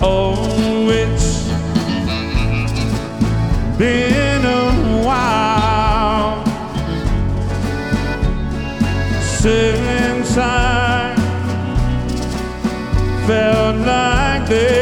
Oh, it's been a while since I felt like this.